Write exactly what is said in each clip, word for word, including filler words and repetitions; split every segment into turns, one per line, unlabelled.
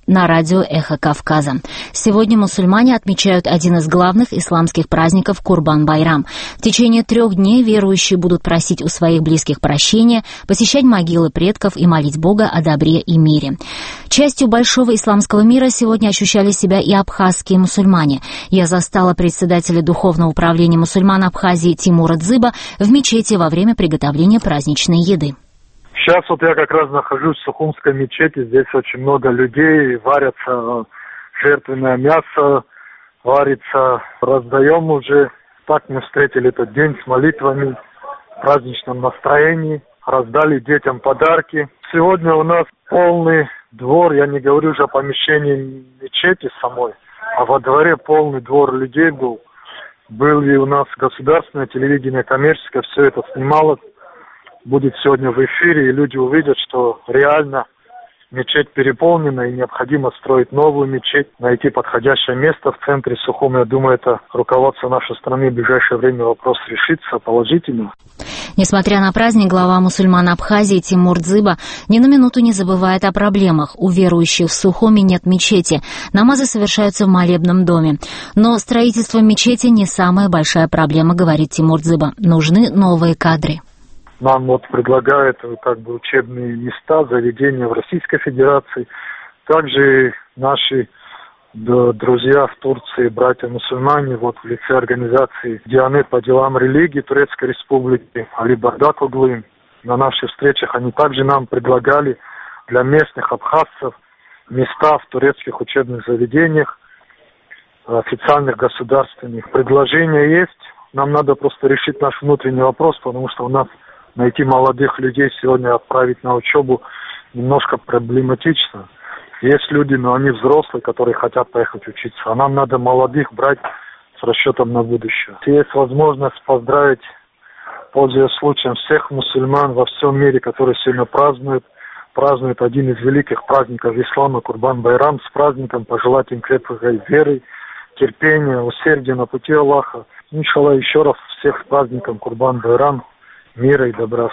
на радио «Эхо Кавказа». Сегодня мусульмане отмечают один из главных исламских праздников Курбан-Байрам. В течение трех дней верующие будут просить у своих близких прощения, посещать могилы предков и молить Бога о добре и мире. Частью большого исламского мира сегодня ощущали себя и абхазские мусульмане. Я застала председателя Духовного управления мусульман Абхазии Тимура Дзыба в мечети во время приготовления праздничной еды.
Сейчас вот я как раз нахожусь в Сухумской мечети, здесь очень много людей, варятся жертвенное мясо, варится, раздаем уже. Так мы встретили этот день с молитвами, в праздничном настроении, раздали детям подарки. Сегодня у нас полный двор, я не говорю уже о помещении мечети самой, а во дворе полный двор людей был. Был и у нас государственное телевидение, коммерческое, все это снимало. Будет сегодня в эфире, и люди увидят, что реально мечеть переполнена, и необходимо строить новую мечеть, найти подходящее место в центре Сухума. Я думаю, это руководство нашей страны в ближайшее время вопрос решится положительно.
Несмотря на праздник, глава мусульман Абхазии Тимур Дзыба ни на минуту не забывает о проблемах. У верующих в Сухуме нет мечети. Намазы совершаются в молебном доме. Но строительство мечети не самая большая проблема, говорит Тимур Дзыба. Нужны новые кадры.
Нам вот предлагают как бы учебные места, заведения в Российской Федерации. Также наши друзья в Турции, братья-мусульмане, вот в лице организации Дианет по делам религии Турецкой Республики, Али Бардак Оглы, на наших встречах они также нам предлагали для местных абхазцев места в турецких учебных заведениях, официальных, государственных. Предложения есть. Нам надо просто решить наш внутренний вопрос, потому что у нас найти молодых людей сегодня отправить на учебу немножко проблематично. Есть люди, но они взрослые, которые хотят поехать учиться. А нам надо молодых брать с расчетом на будущее. Есть возможность поздравить, пользуясь случаем, всех мусульман во всем мире, которые сегодня празднуют. Празднуют один из великих праздников ислама, Курбан-Байрам, с праздником, пожелать им крепкой веры, терпения, усердия на пути Аллаха. Иншаллах, еще раз всех с праздником Курбан-Байрам. Мира и добра.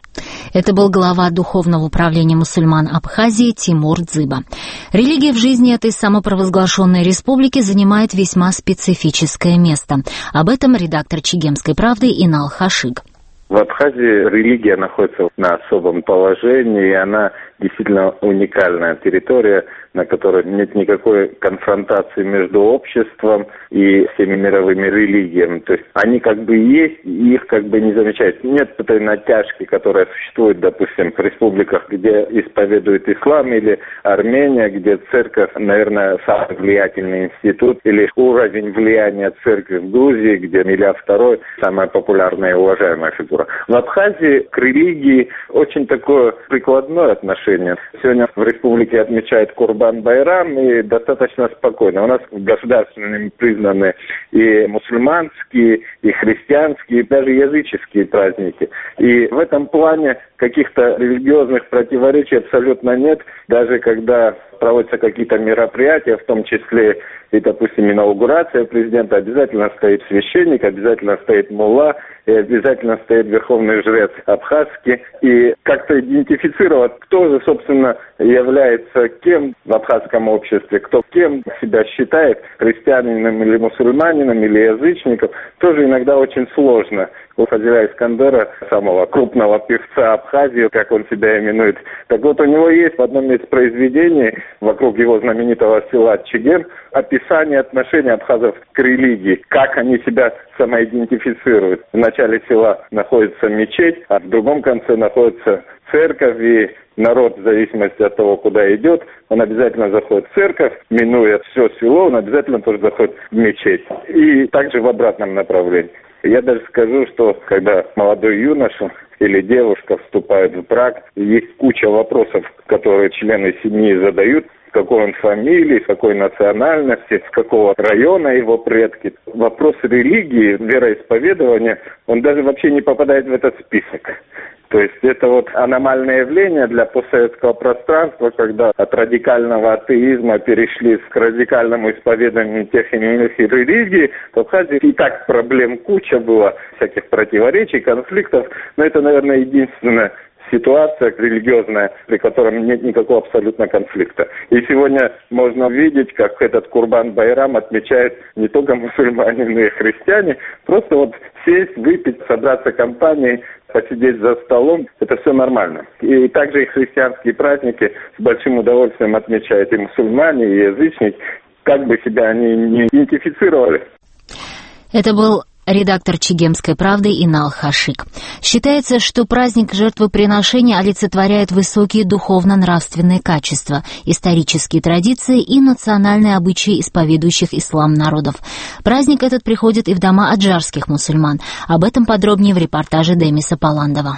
Это был глава Духовного управления мусульман Абхазии Тимур Дзыба. Религия в жизни этой самопровозглашенной республики занимает весьма специфическое место. Об этом редактор Чегемской правды Инал Хашиг.
В Абхазии религия находится на особом положении, и она действительно уникальная территория, на которой нет никакой конфронтации между обществом и всеми мировыми религиями. То есть они как бы есть, и их как бы не замечают. Нет этой натяжки, которая существует, допустим, в республиках, где исповедует ислам, или Армения, где церковь, наверное, самый влиятельный институт, или уровень влияния церкви в Грузии, где Илья второй самая популярная и уважаемая фигура. В Абхазии к религии очень такое прикладное отношение. Сегодня в республике отмечают Курбан-Байрам, и достаточно спокойно. У нас государственными признаны и мусульманские, и христианские, и даже языческие праздники. И в этом плане каких-то религиозных противоречий абсолютно нет. Даже когда проводятся какие-то мероприятия, в том числе и, допустим, инаугурация президента, обязательно стоит священник, обязательно стоит мулла, и обязательно стоит верховный жрец абхазский. И как-то идентифицировать, кто же, собственно, является кем в абхазском обществе, кто кем себя считает, христианином или мусульманином, или язычником, тоже иногда очень сложно. У Фазиля Искандера, самого крупного певца Абхазии, как он себя именует. Так вот, у него есть в одном из произведений, вокруг его знаменитого села Чегем, описание отношения абхазов к религии, как они себя самоидентифицируют. В начале села находится мечеть, а в другом конце находится церковь, и народ, в зависимости от того, куда идет, он обязательно заходит в церковь, минуя все село, он обязательно тоже заходит в мечеть. И также в обратном направлении. Я даже скажу, что когда молодой юноша или девушка вступают в брак, есть куча вопросов, которые члены семьи задают, какой он фамилии, какой национальности, с какого района его предки. Вопрос религии, вероисповедования, он даже вообще не попадает в этот список. То есть это вот аномальное явление для постсоветского пространства, когда от радикального атеизма перешли к радикальному исповеданию тех или иных религий. В Абхазии и так проблем куча было, всяких противоречий, конфликтов, но это, наверное, единственная ситуация религиозная, при котором нет никакого абсолютно конфликта. И сегодня можно видеть, как этот Курбан-Байрам отмечают не только мусульмане, но и христиане. Просто вот сесть, выпить, собраться компанией, посидеть за столом, это все нормально. И также и христианские праздники с большим удовольствием отмечают и мусульмане, и язычники, как бы себя они не идентифицировали.
Это был редактор «Чегемской правды» Инал Хашик. Считается, что праздник жертвоприношения олицетворяет высокие духовно-нравственные качества, исторические традиции и национальные обычаи исповедующих ислам народов. Праздник этот приходит и в дома аджарских мусульман. Об этом подробнее в репортаже Демиса Паландова.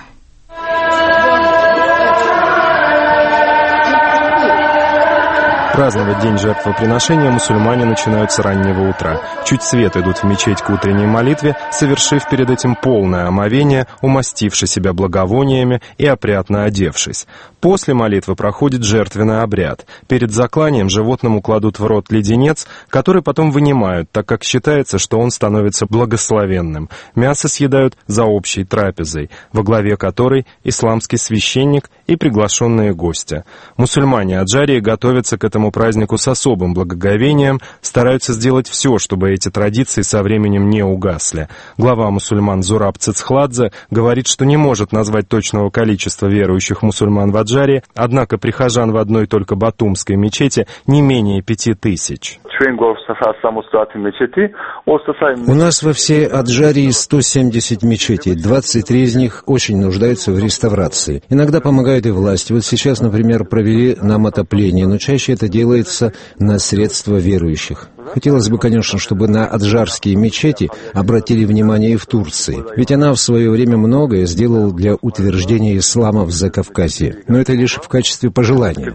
Праздновать день жертвоприношения мусульмане начинают с раннего утра. Чуть свет идут в мечеть к утренней молитве, совершив перед этим полное омовение, умастивши себя благовониями и опрятно одевшись. После молитвы проходит жертвенный обряд. Перед закланием животному кладут в рот леденец, который потом вынимают, так как считается, что он становится благословенным. Мясо съедают за общей трапезой, во главе которой исламский священник и приглашенные гости. Мусульмане Аджарии готовятся к этому празднику с особым благоговением, стараются сделать все, чтобы эти традиции со временем не угасли. Глава мусульман Зураб Цицхладзе говорит, что не может назвать точного количества верующих мусульман в Аджарии, однако прихожан в одной только Батумской мечети не менее пяти тысяч.
У нас во всей Аджарии сто семьдесят мечетей, двадцать три из них очень нуждаются в реставрации. Иногда помогают и власти. Вот сейчас, например, провели нам отопление, но чаще это делается на средства верующих. Хотелось бы, конечно, чтобы на аджарские мечети обратили внимание и в Турции. Ведь она в свое время многое сделала для утверждения ислама в Закавказье. Но это лишь в качестве пожелания.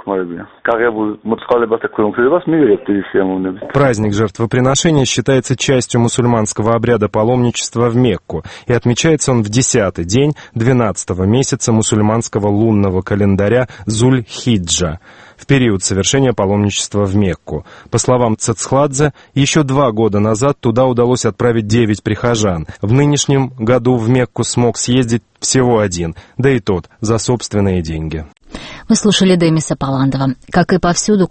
Праздник жертвоприношения считается частью мусульманского обряда паломничества в Мекку, и отмечается он в десятый день двенадцатого месяца мусульманского лунного календаря Зуль-Хиджа, в период совершения паломничества в Мекку. По словам Цицхладзе, еще два года назад туда удалось отправить девять прихожан. В нынешнем году в Мекку смог съездить всего один, да и тот за собственные деньги.
Вы слушали Демиса Паландова. Как и повсюду,